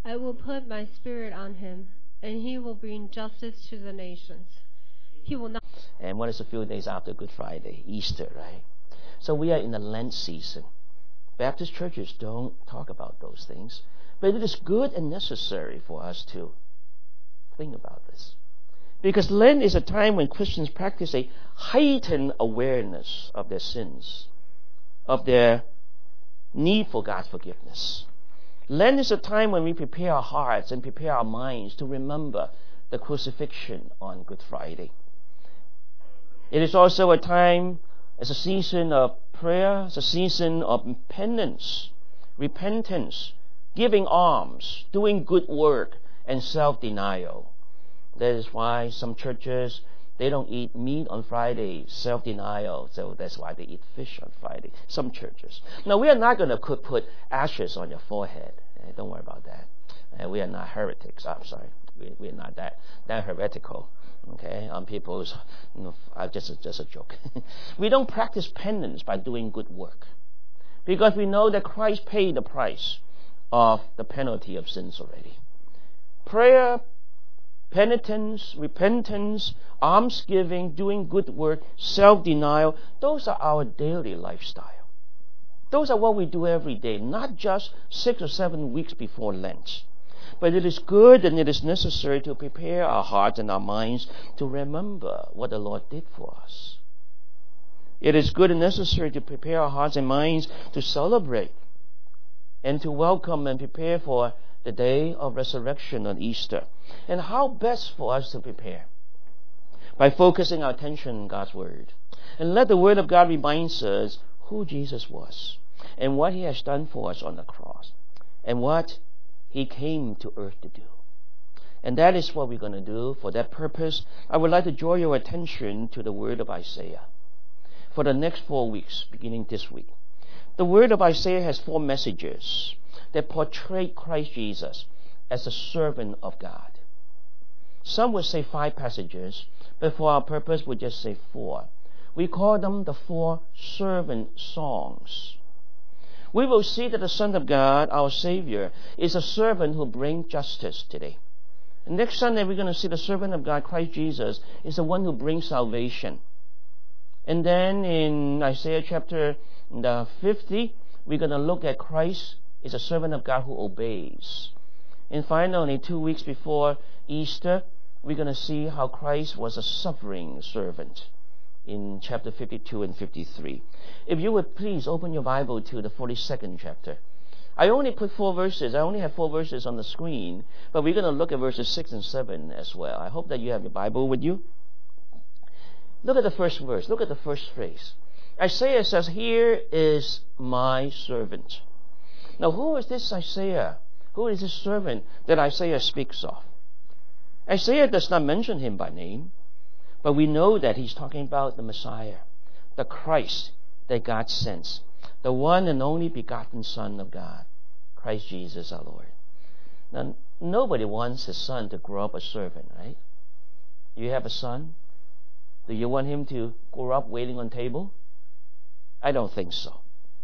I will put my spirit on him, and he will bring justice to the nations. He will not. And what is a few days after Good Friday? Easter, right? So we are in the Lent season. Baptist churches don't talk about those things, but it is good and necessary for us to think about this. Because Lent is a time when Christians practice a heightened awareness of their sins, of their need for God's forgiveness. Lent is a time when we prepare our hearts and prepare our minds to remember the crucifixion on Good Friday. It is also a time, it's a season of prayer, it's a season of penance, repentance, giving alms, doing good work, and self-denial. That is why some churches, they don't eat meat on Friday, self-denial, so that's why they eat fish on Friday. Some churches. Now, we are not going to put ashes on your forehead. Don't worry about that. We are not heretics. I'm sorry. We're not that heretical. Okay, on people's, just a joke. We don't practice penance by doing good work, because we know that Christ paid the price of the penalty of sins already. Prayer, penitence, repentance, almsgiving, doing good work, self-denial, those are our daily lifestyle. Those are what we do every day, not just 6 or 7 weeks before Lent. But it is good and it is necessary to prepare our hearts and our minds to remember what the Lord did for us. It is good and necessary to prepare our hearts and minds to celebrate and to welcome and prepare for the day of resurrection on Easter. And how best for us to prepare? By focusing our attention on God's Word. And let the Word of God remind us who Jesus was and what He has done for us on the cross and what He came to earth to do. And that is what we're going to do. For that purpose, I would like to draw your attention to the word of Isaiah for the next 4 weeks, beginning this week. The word of Isaiah has 4 messages that portray Christ Jesus as a servant of God. Some would say 5 passages, but for our purpose, we'll just say 4. We call them the 4 servant songs. We will see that the Son of God, our Savior, is a servant who brings justice today. And next Sunday, we're going to see the servant of God, Christ Jesus, is the one who brings salvation. And then in Isaiah chapter 50, we're going to look at Christ is a servant of God who obeys. And finally, 2 weeks before Easter, we're going to see how Christ was a suffering servant in chapter 52 and 53. If you would please open your Bible to the 42nd chapter. I only put 4 verses. I only have 4 verses on the screen, but we're going to look at verses 6 and 7 as well. I hope that you have your Bible with you. Look at the first verse. Look at the first phrase. Isaiah says, "Here is my servant." Now, who is this Isaiah? Who is this servant that Isaiah speaks of? Isaiah does not mention him by name, but we know that he's talking about the Messiah, the Christ that God sends, the one and only begotten Son of God, Christ Jesus our Lord. Now, nobody wants his son to grow up a servant, right? You have a son? Do you want him to grow up waiting on table? I don't think so.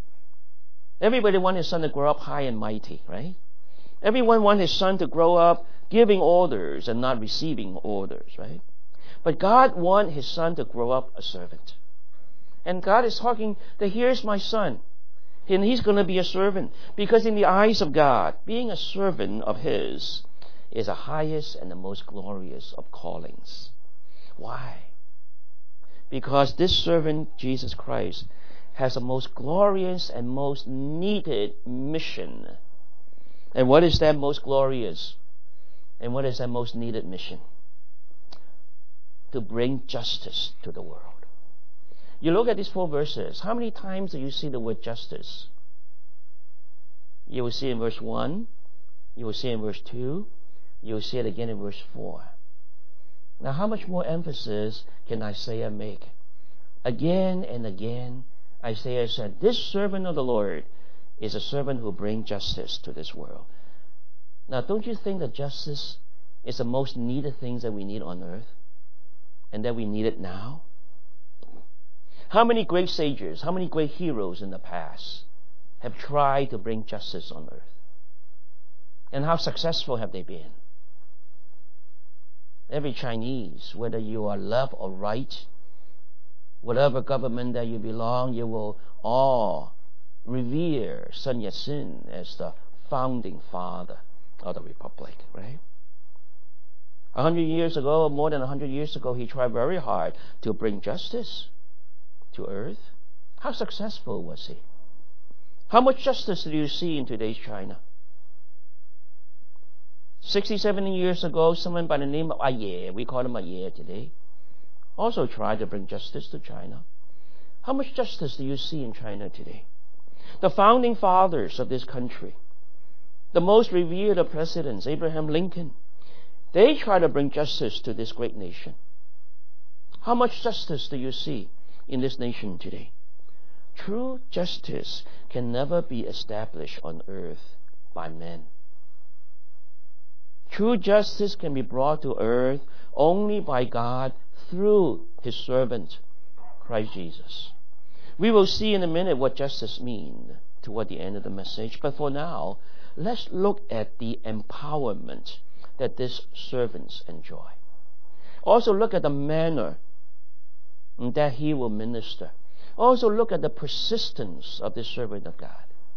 Everybody wants his son to grow up high and mighty, right? Everyone wants his son to grow up giving orders and not receiving orders, right? But God wants his son to grow up a servant. And God is talking that here's my son. And he's going to be a servant. Because in the eyes of God, being a servant of his is the highest and the most glorious of callings. Why? Because this servant, Jesus Christ, has the most glorious and most needed mission. And what is that most glorious? And what is that most needed mission? To bring justice to the world. You look at these 4 verses. How many times do you see the word justice? You will see in verse 1. You will see in verse 2. You will see it again in verse 4. Now, how much more emphasis can Isaiah make? Again and again, Isaiah said, this servant of the Lord is a servant who brings justice to this world. Now, don't you think that justice is the most needed things that we need on earth? And that we need it now? How many great sages, how many great heroes in the past have tried to bring justice on earth? And how successful have they been? Every Chinese, whether you are left or right, whatever government that you belong, you will all revere Sun Yat-sen as the founding father of the republic, right? 100 years ago, more than 100 years ago, he tried very hard to bring justice to earth. How successful was he? How much justice do you see in today's China? 60, 70 years ago, someone by the name of Ye, we call him Ye today, also tried to bring justice to China. How much justice do you see in China today? The founding fathers of this country, the most revered of presidents, Abraham Lincoln, they try to bring justice to this great nation. How much justice do you see in this nation today? True justice can never be established on earth by men. True justice can be brought to earth only by God through His servant, Christ Jesus. We will see in a minute what justice means toward the end of the message. But for now, let's look at the empowerment that these servants enjoy. Also look at the manner that he will minister. Also look at the persistence of this servant of God.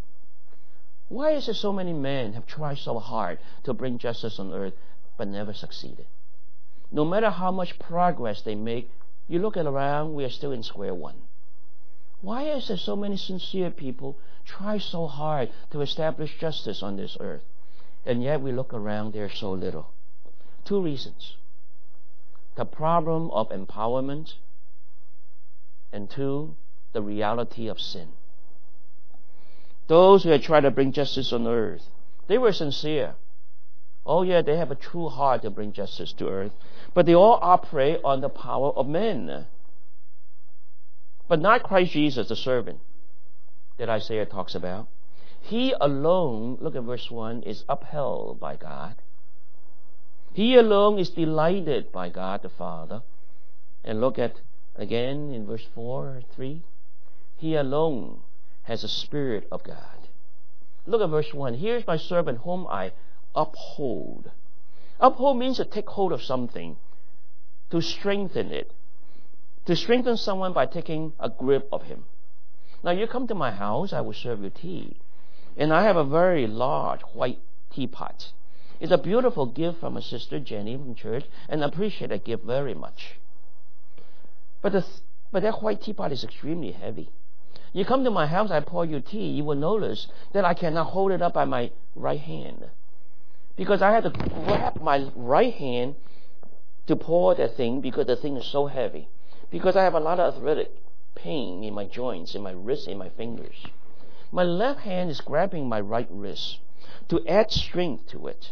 Why is it so many men have tried so hard to bring justice on earth but never succeeded? No matter how much progress they make, you look around, we are still in square one. Why is there so many sincere people try so hard to establish justice on this earth, and yet we look around, there's so little? Two reasons. The problem of empowerment, and two, the reality of sin. Those who had tried to bring justice on earth, they were sincere. Oh yeah, they have a true heart to bring justice to earth, but they all operate on the power of men. But not Christ Jesus, the servant that Isaiah talks about. He alone, look at verse 1, is upheld by God. He alone is delighted by God the Father. And look at, again, in verse 4 or 3, he alone has the Spirit of God. Look at verse 1. Here's my servant whom I uphold. Uphold means to take hold of something, to strengthen it. To strengthen someone by taking a grip of him. Now you come to my house, I will serve you tea. And I have a very large white teapot. It's a beautiful gift from a sister Jenny from church, and I appreciate that gift very much. But that white teapot is extremely heavy. You come to my house, I pour you tea, you will notice that I cannot hold it up by my right hand. Because I have to grab my right hand to pour that thing because the thing is so heavy. Because I have a lot of arthritic pain in my joints, in my wrists, in my fingers. My left hand is grabbing my right wrist to add strength to it.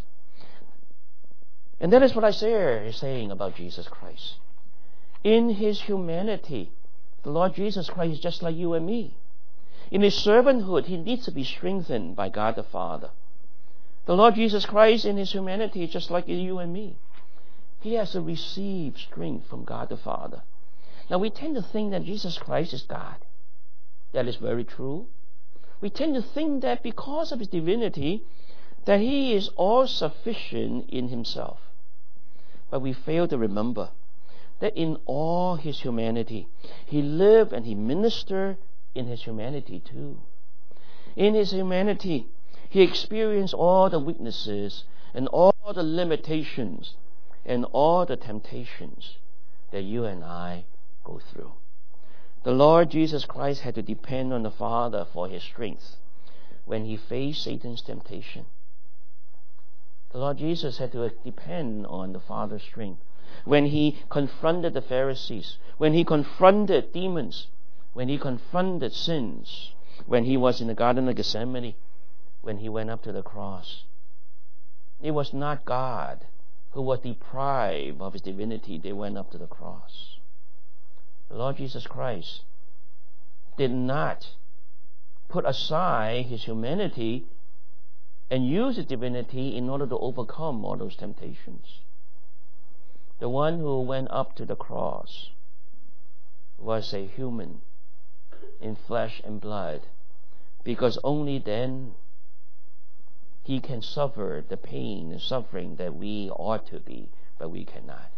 And that is what Isaiah is saying about Jesus Christ. In His humanity, the Lord Jesus Christ is just like you and me. In His servanthood, He needs to be strengthened by God the Father. The Lord Jesus Christ in His humanity is just like you and me. He has to receive strength from God the Father. Now we tend to think that Jesus Christ is God. That is very true. We tend to think that because of His divinity, that He is all sufficient in Himself. But we fail to remember that in all His humanity, He lived and He ministered in His humanity too. In His humanity, He experienced all the weaknesses and all the limitations and all the temptations that you and I go through. The Lord Jesus Christ had to depend on the Father for His strength when He faced Satan's temptation. The Lord Jesus had to depend on the Father's strength when He confronted the Pharisees, when He confronted demons, when He confronted sins, when He was in the Garden of Gethsemane, when He went up to the cross. It was not God who was deprived of His divinity. They went up to the cross. The Lord Jesus Christ did not put aside His humanity and use His divinity in order to overcome all those temptations. The one who went up to the cross was a human in flesh and blood, because only then He can suffer the pain and suffering that we ought to be, but we cannot.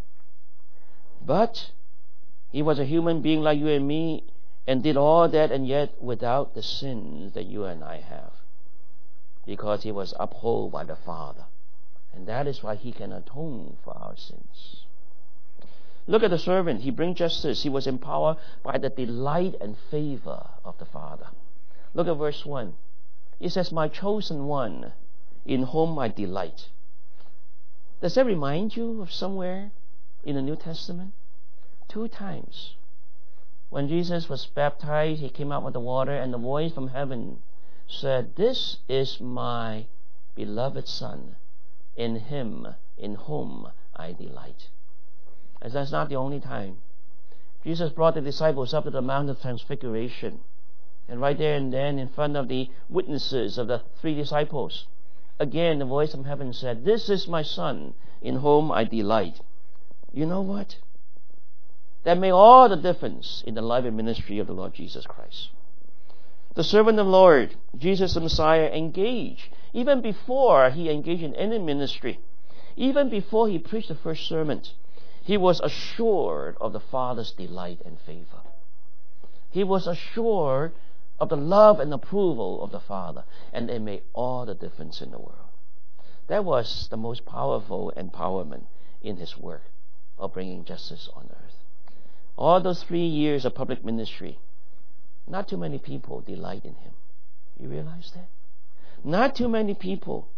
But he was a human being like you and me, and did all that, and yet without the sins that you and I have, because he was upheld by the Father. And that is why he can atone for our sins. Look at the servant. He brings justice. He was empowered by the delight and favor of the Father. Look at verse 1. It says, my chosen one, in whom I delight. Does that remind you of somewhere in the New Testament? 2 times. When Jesus was baptized, he came out of the water, and the voice from heaven said, this is my beloved Son, in him, in whom I delight. And that's not the only time. Jesus brought the disciples up to the Mount of Transfiguration. And right there and then, in front of the witnesses of the 3 disciples, again the voice from heaven said, this is my Son, in whom I delight. You know what? That made all the difference in the life and ministry of the Lord Jesus Christ. The servant of the Lord, Jesus the Messiah, engaged, even before he engaged in any ministry, even before he preached the first sermon, he was assured of the Father's delight and favor. He was assured of the love and approval of the Father, and it made all the difference in the world. That was the most powerful empowerment in his work of bringing justice on earth. All those 3 years of public ministry, not too many people delight in him. You realize that? Not too many people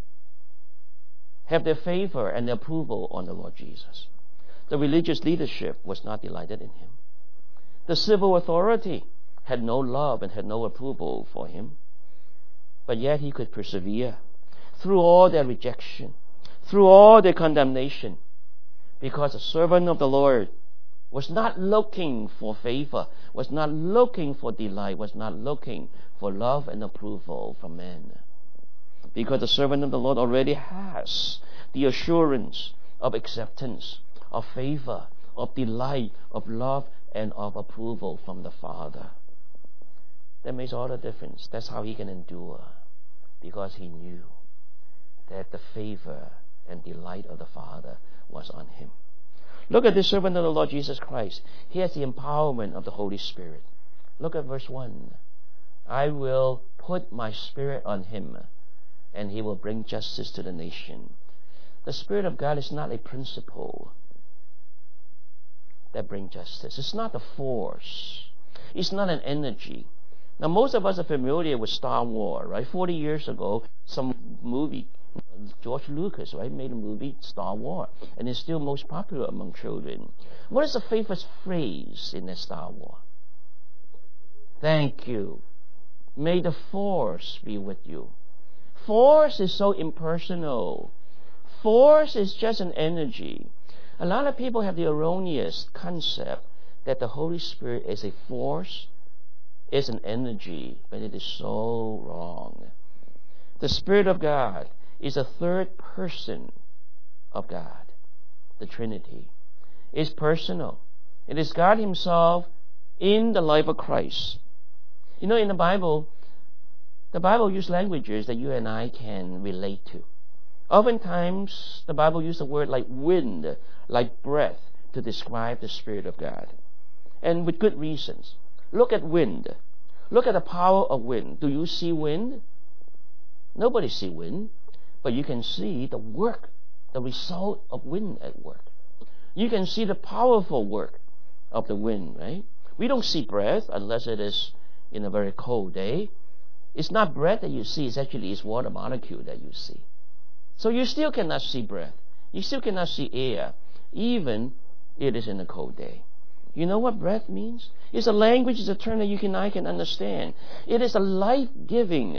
have their favor and their approval on the Lord Jesus. The religious leadership was not delighted in him. The civil authority had no love and had no approval for him. But yet he could persevere through all their rejection, through all their condemnation, because a servant of the Lord was not looking for favor, was not looking for delight, was not looking for love and approval from men. Because the servant of the Lord already has the assurance of acceptance, of favor, of delight, of love, and of approval from the Father. That makes all the difference. That's how he can endure, because he knew that the favor and delight of the Father was on him. Look at this servant of the Lord Jesus Christ. He has the empowerment of the Holy Spirit. Look at verse 1. I will put my Spirit on him, and he will bring justice to the nation. The Spirit of God is not a principle that brings justice. It's not a force. It's not an energy. Now, most of us are familiar with Star Wars, right? 40 years ago, some movie, George Lucas, right, made a movie, Star Wars, and it's still most popular among children. What is the famous phrase in the Star Wars? Thank you. May the Force be with you. Force is so impersonal. Force is just an energy. A lot of people have the erroneous concept that the Holy Spirit is a force, is an energy, but it is so wrong. The Spirit of God is a third person of God. The Trinity is personal. It is God himself in the life of Christ. You know, in the Bible uses languages that you and I can relate to. Oftentimes, the Bible uses a word like wind, like breath, to describe the Spirit of God. And with good reasons. Look at wind. Look at the power of wind. Do you see wind? Nobody sees wind. But you can see the work, the result of wind at work. You can see the powerful work of the wind, right? We don't see breath unless it is in a very cold day. It's not breath that you see, it's water molecule that you see. So you still cannot see breath. You still cannot see air, even it is in a cold day. You know what breath means? It's a language, it's a term that you and I can understand. It is a life-giving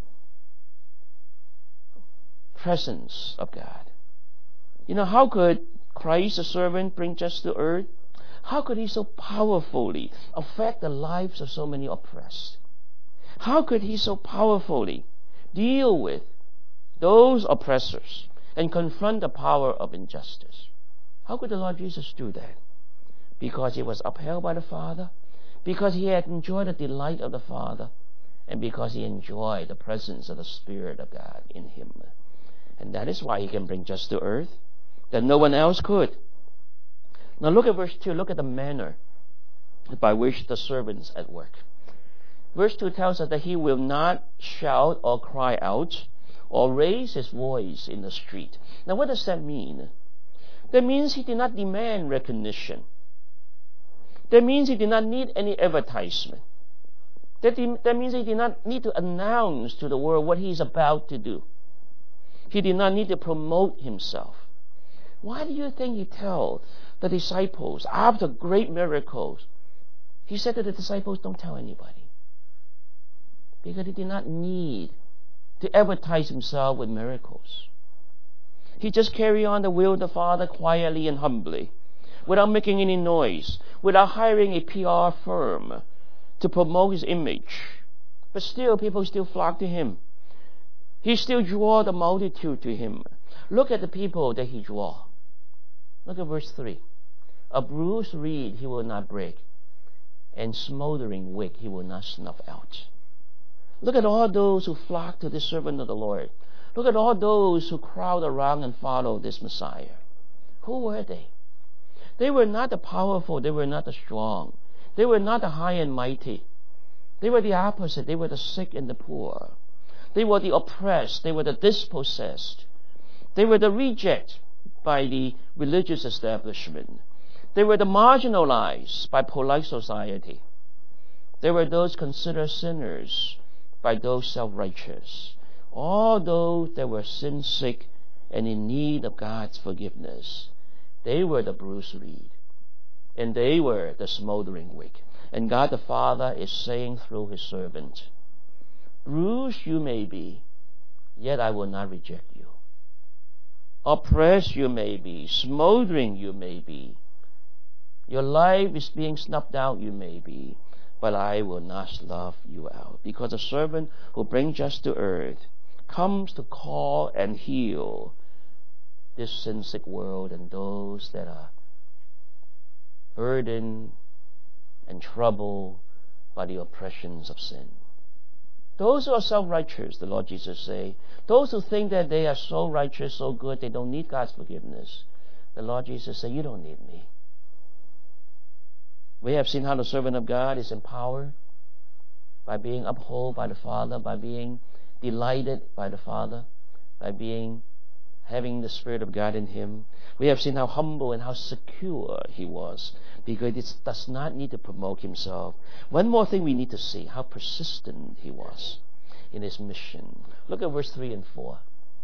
presence of God. You know, how could Christ, the servant, bring justice to earth? How could he so powerfully affect the lives of so many oppressed? How could he so powerfully deal with those oppressors and confront the power of injustice? How could the Lord Jesus do that? Because he was upheld by the Father, because he had enjoyed the delight of the Father, and because he enjoyed the presence of the Spirit of God in him. And that is why he can bring justice to earth that no one else could. Now look at verse 2. Look at the manner by which the servant's at work. Verse 2 tells us that he will not shout or cry out or raise his voice in the street. Now what does that mean? That means he did not demand recognition. That means he did not need any advertisement. That means he did not need to announce to the world what he is about to do. He did not need to promote himself. Why do you think he told the disciples after great miracles? He said to the disciples, don't tell anybody. Because he did not need to advertise himself with miracles. He just carried on the will of the Father quietly and humbly, without making any noise, without hiring a PR firm to promote his image. But still, people still flock to him. He still draw the multitude to him. Look at the people that he draw. Look at verse 3. A bruised reed he will not break, and smoldering wick he will not snuff out. Look at all those who flock to this servant of the Lord. Look at all those who crowd around and follow this Messiah. Who were they? They were not the powerful. They were not the strong. They were not the high and mighty. They were the opposite. They were the sick and the poor. They were the oppressed. They were the dispossessed. They were the rejected by the religious establishment. They were the marginalized by polite society. They were those considered sinners by those self-righteous. All those that were sin-sick and in need of God's forgiveness. They were the bruised reed. And they were the smoldering wick. And God the Father is saying through his servant, bruised you may be, yet I will not reject you. Oppressed you may be, smoldering you may be. Your life is being snuffed out you may be, but I will not snuff you out. Because a servant who brings justice to earth comes to call and heal this sin-sick world and those that are burdened and troubled by the oppressions of sin. Those who are self-righteous, the Lord Jesus say, those who think that they are so righteous, so good, they don't need God's forgiveness, the Lord Jesus say, you don't need me. We have seen how the servant of God is empowered by being upheld by the Father, by being delighted by the Father, by having the Spirit of God in him. We have seen how humble and how secure he was, because he does not need to promote himself. One more thing we need to see, how persistent he was in his mission. Look at verse 3 and 4.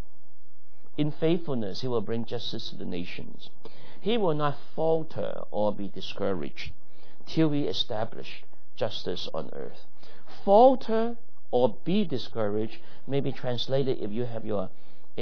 In faithfulness he will bring justice to the nations. He will not falter or be discouraged till we establish justice on earth. Falter or be discouraged may be translated, if you have your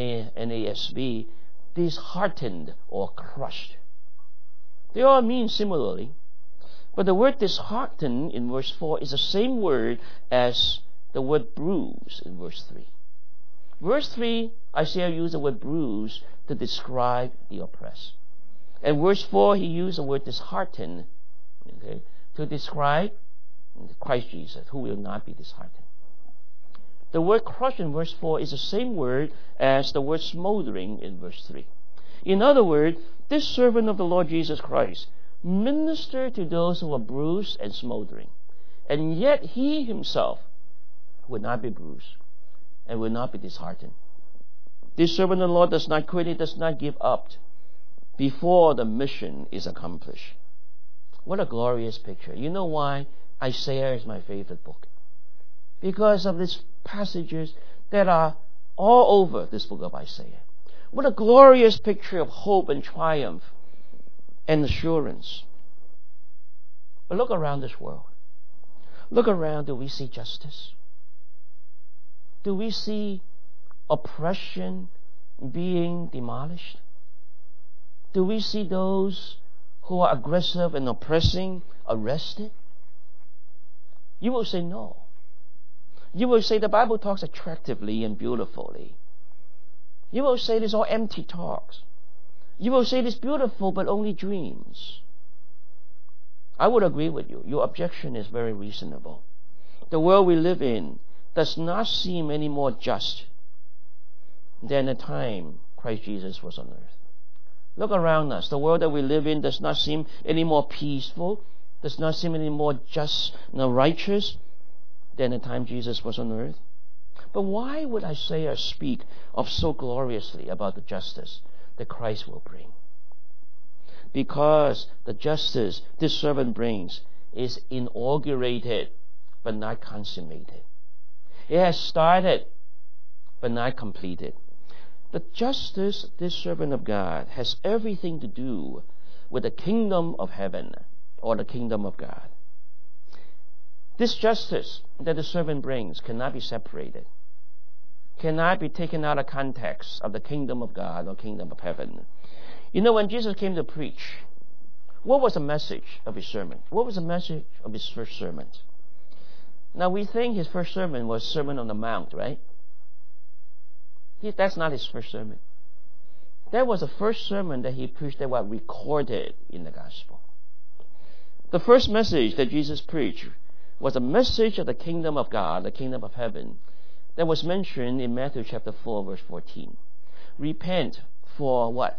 NASB, disheartened or crushed. They all mean similarly. But the word disheartened in verse 4 is the same word as the word bruise in verse 3. Verse 3, Isaiah used the word bruise to describe the oppressed. And verse 4, he used the word disheartened, to describe Christ Jesus, who will not be disheartened. The word crushed in verse 4 is the same word as the word smoldering in verse 3. In other words, this servant of the Lord Jesus Christ ministered to those who were bruised and smoldering, and yet he himself would not be bruised and would not be disheartened. This servant of the Lord does not quit, he does not give up before the mission is accomplished. What a glorious picture. You know why Isaiah is my favorite book? Because of these passages that are all over this book of Isaiah. What a glorious picture of hope and triumph and assurance. But look around this world. Look around. Do we see justice? Do we see oppression being demolished? Do we see those who are aggressive and oppressing arrested? You will say no. You will say the Bible talks attractively and beautifully. You will say these are empty talks. You will say it's beautiful but only dreams. I would agree with you. Your objection is very reasonable. The world we live in does not seem any more just than the time Christ Jesus was on earth. Look around us. The world that we live in does not seem any more peaceful, does not seem any more just and righteous than the time Jesus was on earth. But why would Isaiah speak of so gloriously about the justice that Christ will bring? Because the justice this servant brings is inaugurated but not consummated. It has started but not completed. The justice this servant of God has everything to do with the kingdom of heaven or the kingdom of God. This justice that the servant brings cannot be separated, cannot be taken out of context of the kingdom of God or kingdom of heaven. You know, when Jesus came to preach, what was the message of his sermon? What was the message of his first sermon? Now, we think his first sermon was Sermon on the Mount, right? That's not his first sermon. That was the first sermon that he preached that was recorded in the gospel. The first message that Jesus preached was a message of the kingdom of God, the kingdom of heaven, that was mentioned in Matthew chapter 4, verse 14. Repent for what?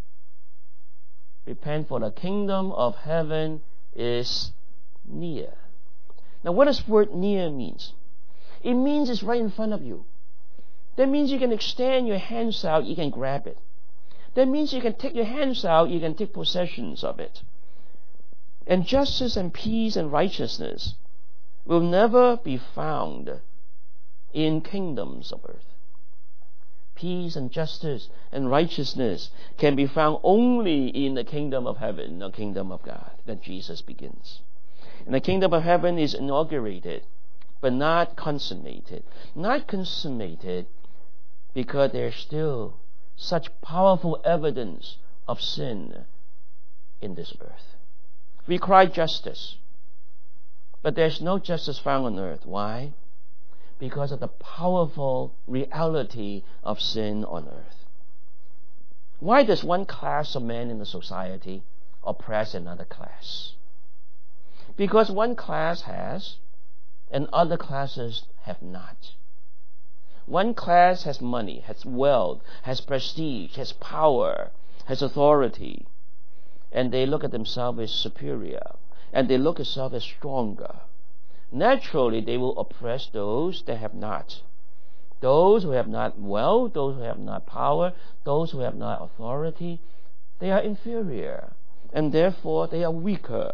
Repent, for the kingdom of heaven is near. Now, what does word near means? It means it's right in front of you. That means you can extend your hands out, you can grab it. That means you can take your hands out, you can take possessions of it. And justice and peace and righteousness will never be found in kingdoms of earth. Peace and justice and righteousness can be found only in the kingdom of heaven, the kingdom of God, that Jesus begins. And the kingdom of heaven is inaugurated, but not consummated. Not consummated because there's still such powerful evidence of sin in this earth. We cry justice, but there's no justice found on earth. Why? Because of the powerful reality of sin on earth. Why does one class of men in the society oppress another class? Because one class has and other classes have not. One class has money, has wealth, has prestige, has power, has authority, and they look at themselves as superior, and they look at themselves as stronger. Naturally, they will oppress those that have not. Those who have not wealth, those who have not power, those who have not authority, they are inferior, and therefore they are weaker.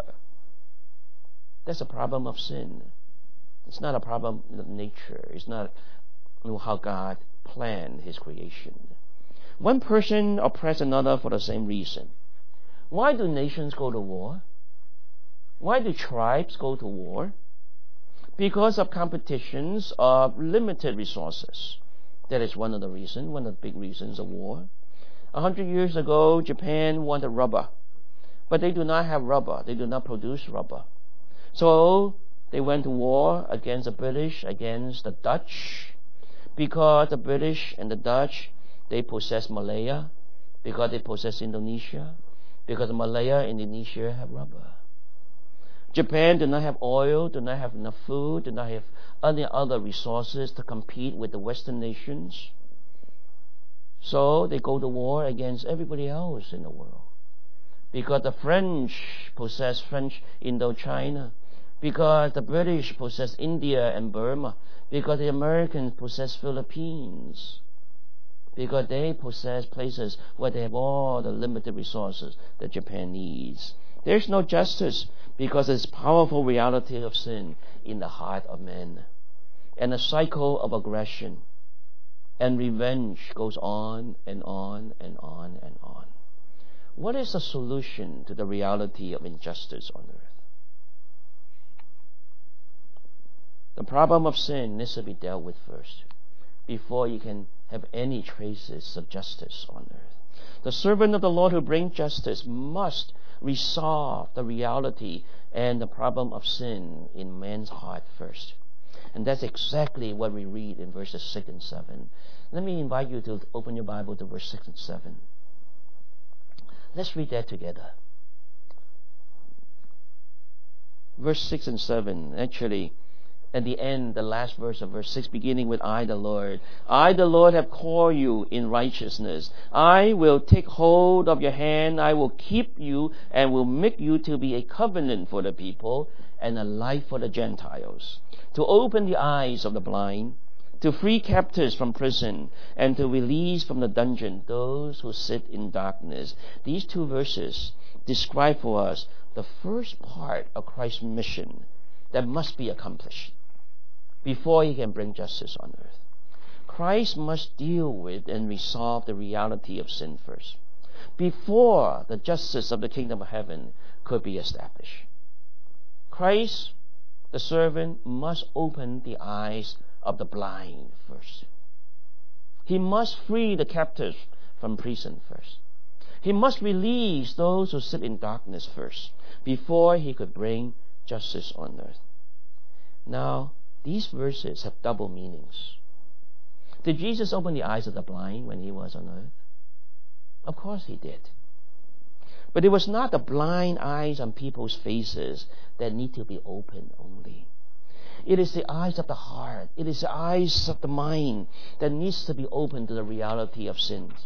That's a problem of sin. It's not a problem of nature. It's not how God planned his creation. One person oppresses another for the same reason. Why do nations go to war? Why do tribes go to war? Because of competitions of limited resources. That is one of the reasons, one of the big reasons of war. 100 years ago, Japan wanted rubber, but they do not have rubber. They do not produce rubber. So they went to war against the British, against the Dutch, because the British and the Dutch, they possess Malaya, because they possess Indonesia, because Malaya and Indonesia have rubber. Japan do not have oil, do not have enough food, do not have any other resources to compete with the Western nations. So they go to war against everybody else in the world. Because the French possess French Indochina, because the British possess India and Burma, because the Americans possess Philippines, because they possess places where they have all the limited resources that Japan needs. There's no justice because of this powerful reality of sin in the heart of men. And a cycle of aggression and revenge goes on and on and on and on. What is the solution to the reality of injustice on earth? The problem of sin needs to be dealt with first before you can have any traces of justice on earth. The servant of the Lord who brings justice must resolve the reality and the problem of sin in man's heart first. And that's exactly what we read in verses 6 and 7. Let me invite you to open your Bible to verse 6 and 7. Let's read that together. Verse 6 and 7, actually, At the end, the last verse of verse 6, beginning with I the Lord have called you in righteousness. I will take hold of your hand, I will keep you, and will make you to be a covenant for the people, and a light for the Gentiles, to open the eyes of the blind, to free captives from prison, and to release from the dungeon those who sit in darkness. These two verses describe for us the first part of Christ's mission that must be accomplished before he can bring justice on earth. Christ must deal with and resolve the reality of sin first, before the justice of the kingdom of heaven could be established. Christ, the servant, must open the eyes of the blind first. He must free the captives from prison first. He must release those who sit in darkness first, before he could bring justice on earth. Now, these verses have double meanings. Did Jesus open the eyes of the blind when he was on earth? Of course he did. But it was not the blind eyes on people's faces that need to be opened only. It is the eyes of the heart. It is the eyes of the mind that needs to be opened to the reality of sins.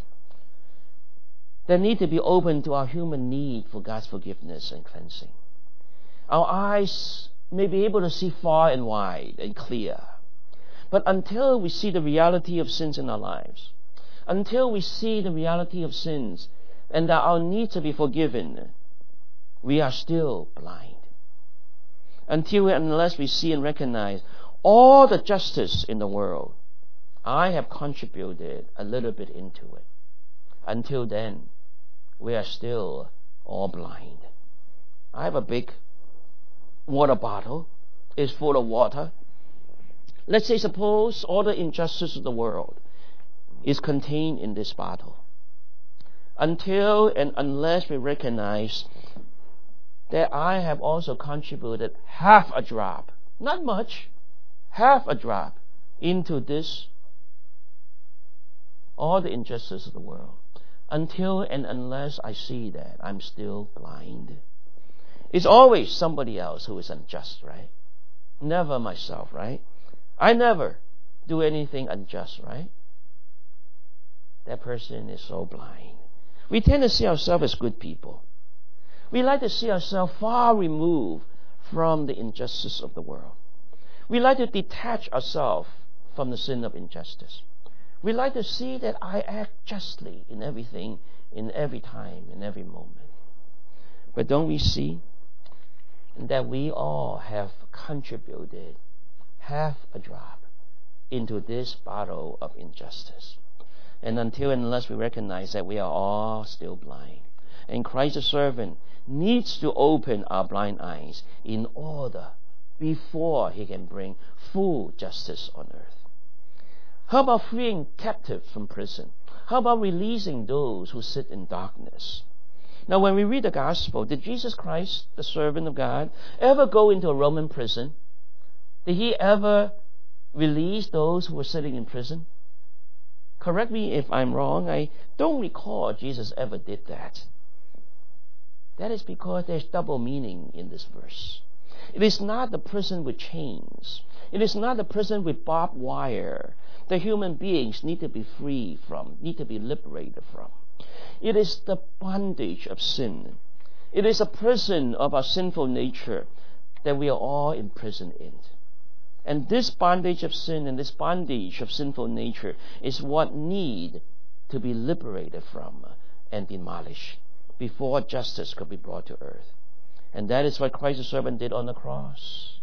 That need to be open to our human need for God's forgiveness and cleansing. Our eyes may be able to see far and wide and clear. But until we see the reality of sins in our lives, until we see the reality of sins and that our need to be forgiven, we are still blind. Unless we see and recognize all the justice in the world, I have contributed a little bit into it. Until then, we are still all blind. I have a big water bottle. It's full of water. Let's say, suppose all the injustice of the world is contained in this bottle. Until and unless we recognize that I have also contributed half a drop, not much, half a drop into this, all the injustice of the world. Until and unless I see that, I'm still blind. It's always somebody else who is unjust, right? Never myself, right? I never do anything unjust, right? That person is so blind. We tend to see ourselves as good people. We like to see ourselves far removed from the injustice of the world. We like to detach ourselves from the sin of injustice. We like to see that I act justly in everything, in every time, in every moment. But don't we see that we all have contributed half a drop into this bottle of injustice? And until and unless we recognize that, we are all still blind. And Christ the servant needs to open our blind eyes in order before he can bring full justice on earth. How about freeing captives from prison? How about releasing those who sit in darkness? Now, when we read the gospel, did Jesus Christ, the servant of God, ever go into a Roman prison? Did he ever release those who were sitting in prison? Correct me if I'm wrong. I don't recall Jesus ever did that. That is because there's double meaning in this verse. It is not the prison with chains. It is not the prison with barbed wire that human beings need to be free from, need to be liberated from. It is the bondage of sin. It is a prison of our sinful nature that we are all imprisoned in. And this bondage of sin and this bondage of sinful nature is what need to be liberated from and demolished before justice could be brought to earth. And that is what Christ the servant did on the cross.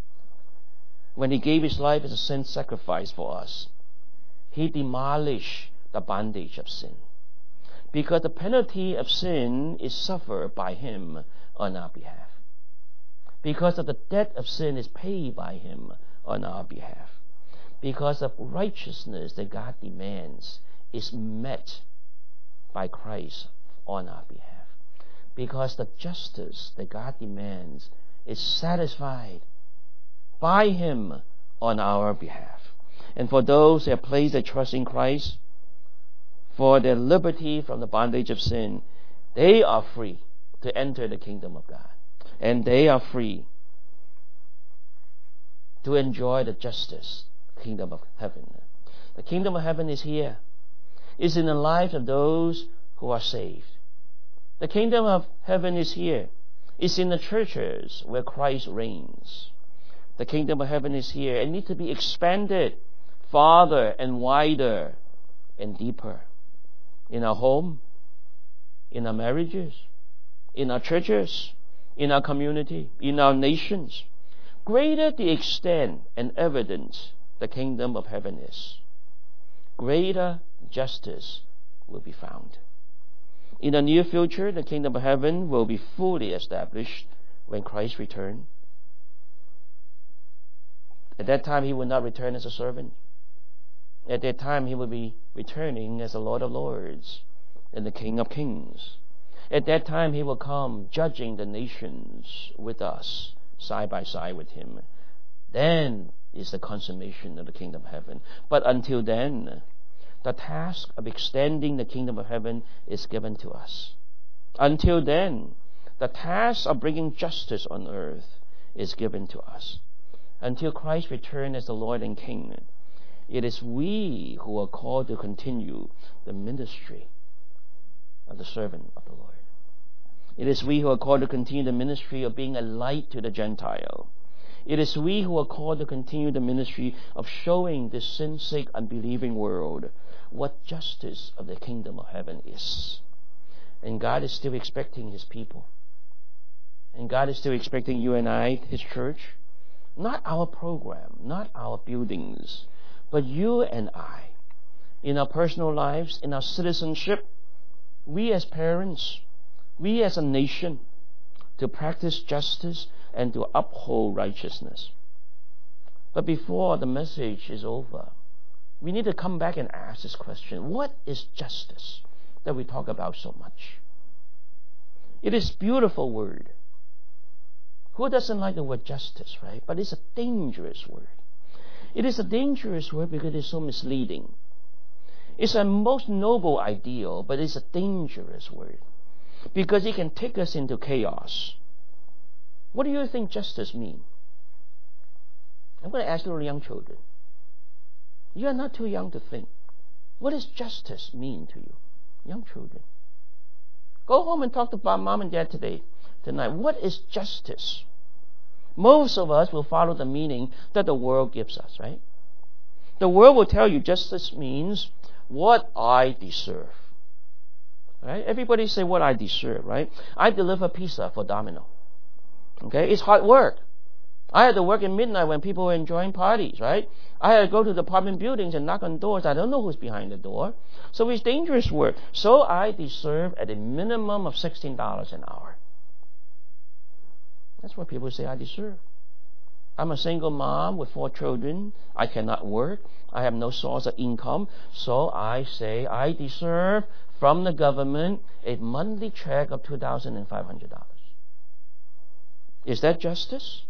When he gave his life as a sin sacrifice for us, he demolished the bondage of sin. Because the penalty of sin is suffered by him on our behalf. Because of the debt of sin is paid by him on our behalf. Because of righteousness that God demands is met by Christ on our behalf. Because the justice that God demands is satisfied by him on our behalf. And for those who have placed their trust in Christ, for their liberty from the bondage of sin, they are free to enter the kingdom of God. And they are free to enjoy the justice, kingdom of heaven. The kingdom of heaven is here. It's in the lives of those who are saved. The kingdom of heaven is here. It's in the churches where Christ reigns. The kingdom of heaven is here. It needs to be expanded farther and wider and deeper. In our home, in our marriages, in our churches, in our community, in our nations. Greater the extent and evidence the kingdom of heaven is, greater justice will be found. In the near future, the kingdom of heaven will be fully established when Christ returns. At that time, he will not return as a servant. At that time, he will be returning as the Lord of Lords and the King of Kings. At that time, he will come judging the nations with us, side by side with him. Then is the consummation of the kingdom of heaven. But until then, the task of extending the kingdom of heaven is given to us. Until then, the task of bringing justice on earth is given to us. Until Christ returns as the Lord and King, it is we who are called to continue the ministry of the servant of the Lord. It is we who are called to continue the ministry of being a light to the Gentile. It is we who are called to continue the ministry of showing this sin-sick, unbelieving world what justice of the kingdom of heaven is. And God is still expecting his people. And God is still expecting you and I, his church. Not our program, not our buildings, but you and I. In our personal lives, in our citizenship, we as parents, we as a nation, to practice justice and to uphold righteousness. But before the message is over, we need to come back and ask this question. What is justice that we talk about so much? It is a beautiful word. Who doesn't like the word justice, right? But it's a dangerous word. It is a dangerous word because it's so misleading. It's a most noble ideal, but it's a dangerous word because it can take us into chaos. What do you think justice means? I'm going to ask little young children. You are not too young to think. What does justice mean to you? Young children. Go home and talk to mom and dad tonight. What is justice? Most of us will follow the meaning that the world gives us, right? The world will tell you justice means what I deserve. Right? Everybody say what I deserve, right? I deliver pizza for Domino. Okay? It's hard work. I had to work at midnight when people were enjoying parties, right? I had to go to the apartment buildings and knock on doors. I don't know who's behind the door. So it's dangerous work. So I deserve at a minimum of $16 an hour. That's what people say I deserve. I'm a single mom with 4 children. I cannot work. I have no source of income. So I say I deserve from the government a monthly check of $2,500. Is that justice?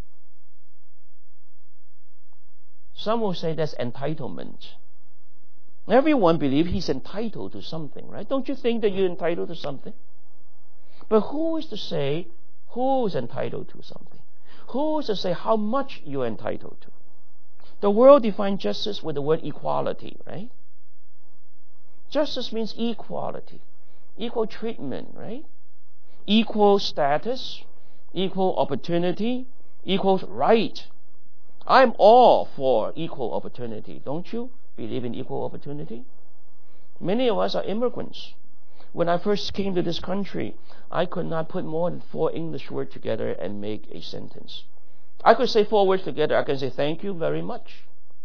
Some will say that's entitlement. Everyone believes he's entitled to something, right? Don't you think that you're entitled to something? But who is to say who is entitled to something? Who is to say how much you're entitled to? The world defines justice with the word equality, right? Justice means equality, equal treatment, right? Equal status, equal opportunity, equal right. I'm all for equal opportunity. Don't you believe in equal opportunity? Many of us are immigrants. When I first came to this country, I could not put more than 4 English words together and make a sentence. I could say 4 words together. I can say thank you very much.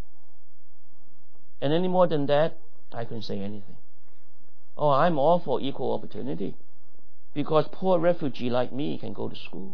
And any more than that, I couldn't say anything. Oh, I'm all for equal opportunity because poor refugee like me can go to school.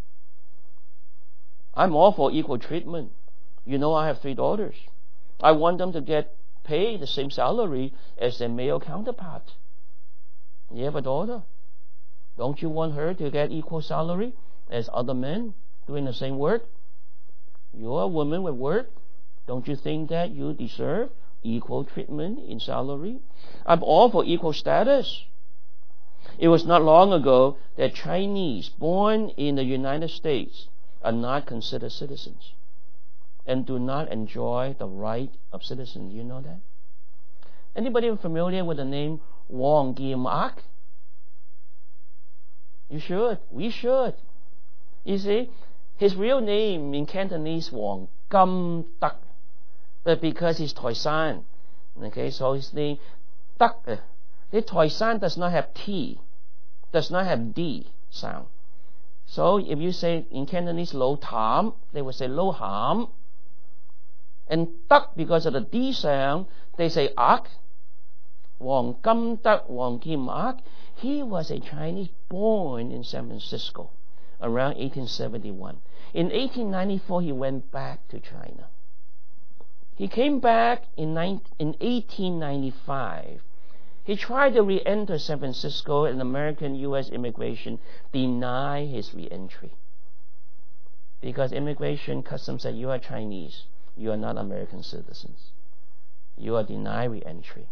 I'm all for equal treatment. You know, I have 3 daughters. I want them to get paid the same salary as their male counterpart. You have a daughter. Don't you want her to get equal salary as other men doing the same work? You're a woman with work. Don't you think that you deserve equal treatment in salary? I'm all for equal status. It was not long ago that Chinese born in the United States are not considered citizens. and do not enjoy the right of citizenship. You know that? Anybody familiar with the name Wong Kim Ark? You should. We should. You see, his real name in Cantonese Wong Kim Tak, but because he's Toisan, okay, so his name Tak. The Toisan does not have T, does not have D sound. So if you say in Cantonese Lo Tam, they will say Lo Ham. And Tak, because of the D sound, they say Ak. Wong Kim Tak, Wong Kim Ark. He was a Chinese born in San Francisco around 1871. In 1894, he went back to China. He came back in 1895. He tried to re-enter San Francisco, and American-U.S. immigration denied his re-entry. Because immigration customs said, you are Chinese, you are not American citizens. You are denied re-entry.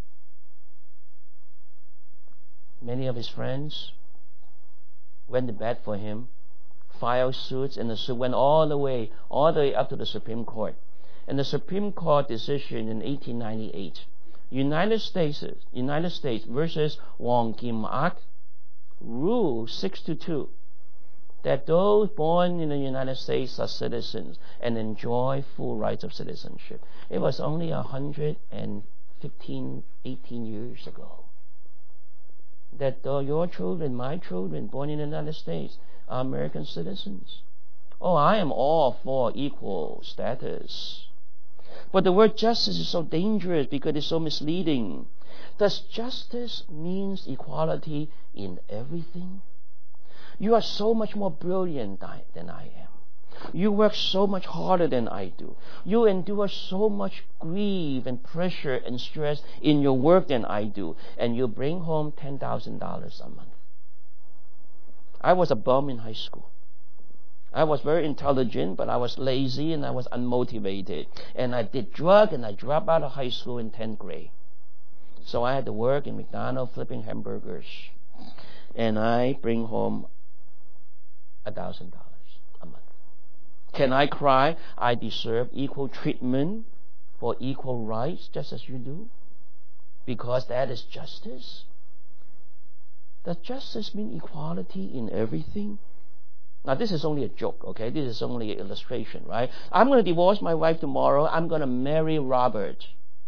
Many of his friends went to bat for him, filed suits, and the suit went all the way up to the Supreme Court. And the Supreme Court decision in 1898, United States versus Wong Kim Ark, ruled 6-2 that those born in the United States are citizens and enjoy full rights of citizenship. It was only 18 years ago that your children, my children, born in the United States, are American citizens. Oh, I am all for equal status. But the word justice is so dangerous because it's so misleading. Does justice mean equality in everything? You are so much more brilliant than I am. You work so much harder than I do. You endure so much grief and pressure and stress in your work than I do. And you bring home $10,000 a month. I was a bum in high school. I was very intelligent, but I was lazy and I was unmotivated. And I did drugs and I dropped out of high school in 10th grade. So I had to work in McDonald's flipping hamburgers. And I bring home $1,000 a month. Can I cry? I deserve equal treatment for equal rights just as you do? Because that is justice? Does justice mean equality in everything? Now, this is only a joke, okay? This is only an illustration, right? I'm going to divorce my wife tomorrow. I'm going to marry Robert.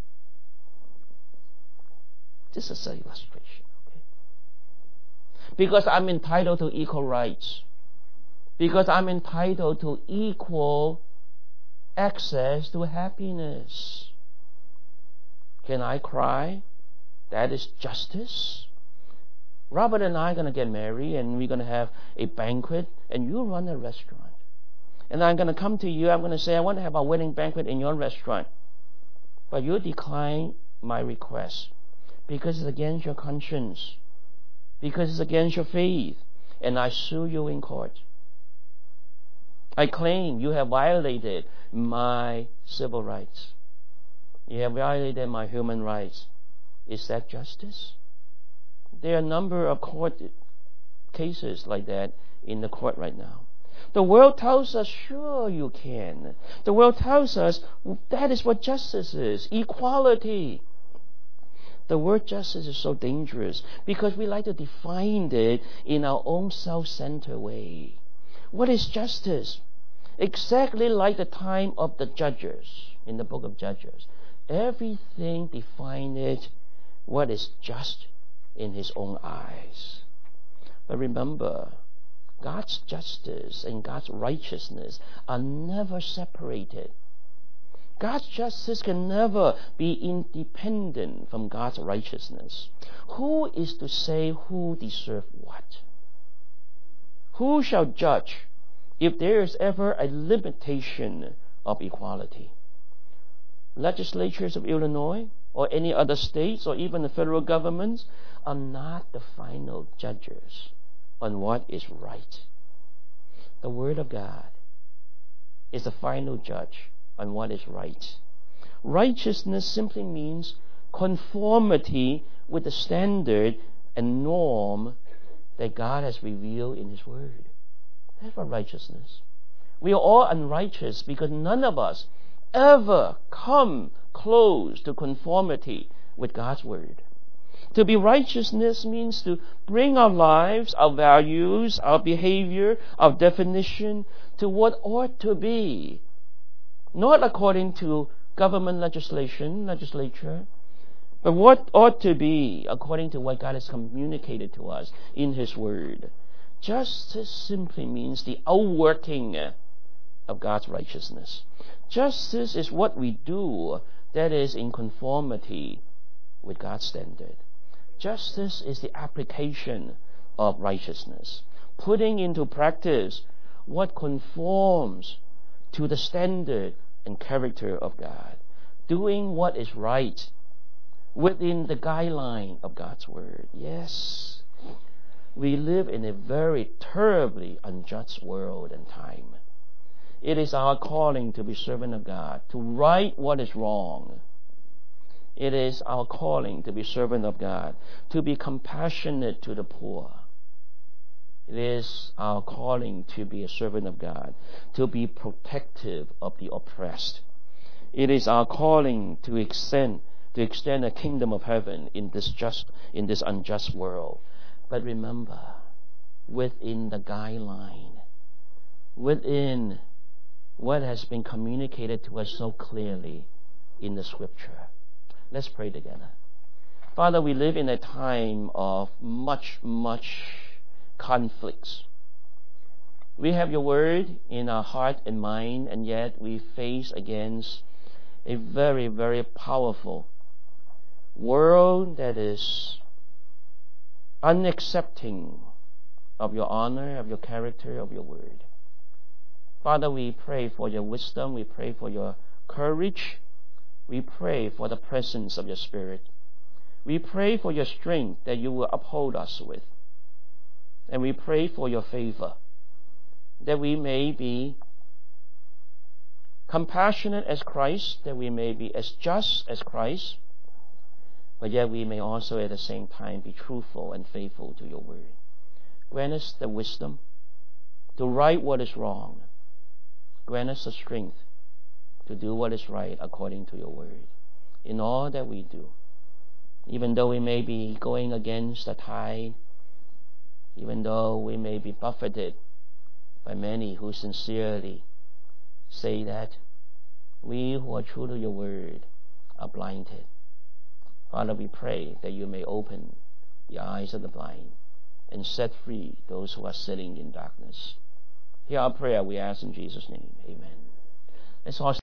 This is an illustration, okay? Because I'm entitled to equal rights. Because I'm entitled to equal access to happiness. Can I cry? That is justice. Robert and I are going to get married, and we're going to have a banquet, and you run a restaurant. And I'm going to come to you, I'm going to say, I want to have a wedding banquet in your restaurant. But you decline my request because it's against your conscience, because it's against your faith, and I sue you in court. I claim you have violated my civil rights. You have violated my human rights. Is that justice? There are a number of court cases like that in the court right now. The world tells us, sure you can. The world tells us that is what justice is, equality. The word justice is so dangerous because we like to define it in our own self-centered way. What is justice? Exactly like the time of the judges in the book of Judges. Everything defined it what is just in his own eyes. But remember, God's justice and God's righteousness are never separated. God's justice can never be independent from God's righteousness. Who is to say who deserves what? Who shall judge if there is ever a limitation of equality? Legislatures of Illinois or any other states or even the federal governments are not the final judges on what is right. The Word of God is the final judge on what is right. Righteousness simply means conformity with the standard and norm that God has revealed in His Word. That's what righteousness. We are all unrighteous because none of us ever come close to conformity with God's Word. To be righteousness means to bring our lives, our values, our behavior, our definition to what ought to be. Not according to government legislature, but what ought to be according to what God has communicated to us in His Word. Justice simply means the outworking of God's righteousness. Justice is what we do that is in conformity with God's standard. Justice is the application of righteousness, putting into practice what conforms to the standard and character of God, doing what is right within the guideline of God's Word. Yes, we live in a very terribly unjust world and time. It is our calling to be servant of God, to right what is wrong. It is our calling to be servant of God, to be compassionate to the poor. It is our calling to be a servant of God, to be protective of the oppressed. It is our calling to extend a kingdom of heaven in this unjust world. But remember, within the guideline, within what has been communicated to us so clearly in the Scripture. Let's pray together. Father, we live in a time of much conflicts. We have your word in our heart and mind, and yet we face against a very, very powerful world that is unaccepting of your honor, of your character, of your word. Father, we pray for your wisdom. We pray for your courage. We pray for the presence of your Spirit. We pray for your strength that you will uphold us with. And we pray for your favor, that we may be compassionate as Christ, that we may be as just as Christ, but yet we may also at the same time be truthful and faithful to your word. Grant us the wisdom to right what is wrong. Grant us the strength to do what is right according to your word in all that we do. Even though we may be going against the tide, even though we may be buffeted by many who sincerely say that we who are true to your word are blinded. Father, we pray that you may open the eyes of the blind and set free those who are sitting in darkness. Hear our prayer, we ask in Jesus' name. Amen. Let's all